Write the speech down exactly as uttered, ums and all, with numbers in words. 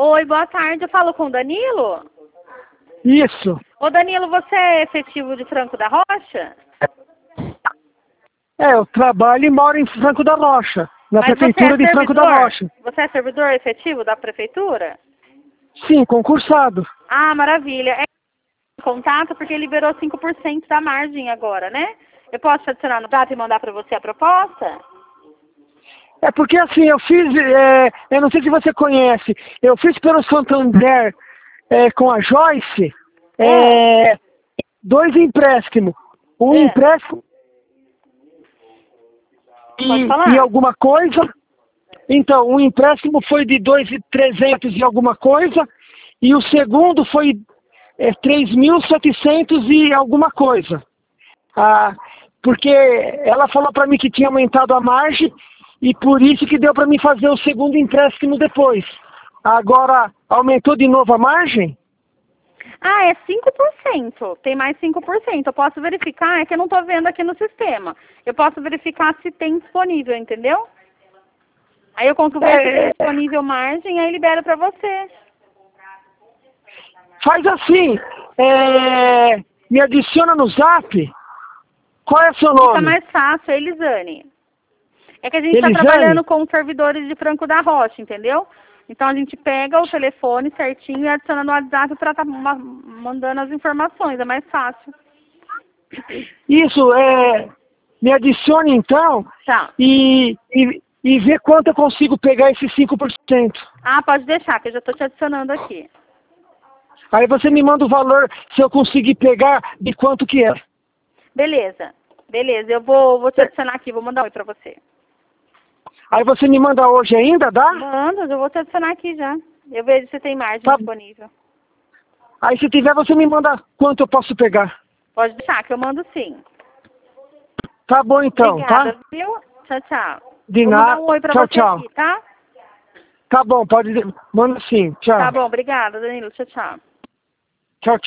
Oi, boa tarde. Eu falo com o Danilo? Isso. Ô, Danilo, você é efetivo de Franco da Rocha? É, eu trabalho e moro em Franco da Rocha, na Mas prefeitura você é de Franco da servidor? Rocha. Você é servidor efetivo da prefeitura? Sim, concursado. Ah, maravilha. É contato porque liberou cinco por cento da margem agora, né? Eu posso te adicionar no data e mandar para você a proposta? É porque assim, eu fiz, é, eu não sei se você conhece, eu fiz pelo Santander é, com a Joyce é, dois empréstimos. Um É. empréstimo Pode e, e falar? alguma coisa. Então, um empréstimo foi de dois mil e trezentos e alguma coisa, e o segundo foi é, três mil e setecentos e alguma coisa. Ah, porque ela falou para mim que tinha aumentado a margem e por isso que deu para mim fazer o segundo empréstimo depois. Agora, aumentou de novo a margem? Ah, é cinco por cento. Tem mais cinco por cento. Eu posso verificar, é que eu não estou vendo aqui no sistema. Eu posso verificar se tem disponível, entendeu? Aí eu conto ver se tem É, disponível margem, aí libero para você. faz assim, é, me adiciona no Zap. Qual é seu Fica nome? mais fácil, é Elisane. É que a gente está Elisane? trabalhando com os servidores de Franco da Rocha, entendeu? Então a gente pega o telefone certinho e adiciona no WhatsApp para estar mandando as informações, é mais fácil. Isso, é, me adicione então Tá. e, e, e vê quanto eu consigo pegar esses cinco por cento. Ah, pode deixar, que eu já estou te adicionando aqui. Aí você me manda o valor, se eu conseguir pegar, de quanto que é. Beleza, beleza. Eu vou, vou te adicionar aqui, vou mandar um oi para você. Aí você me manda hoje ainda, dá? Manda, eu vou te adicionar aqui já. Eu vejo se tem margem Tá. disponível. Aí se tiver, você me manda quanto eu posso pegar. Pode deixar, que eu mando sim. Tá bom então, Obrigada, tá? viu? Tchau, tchau. De Vou mandar nada. um oi pra Tchau, você tchau. aqui, tá? Tá bom, pode. Manda sim. Tchau. Tá bom, obrigada, Danilo. Tchau, tchau.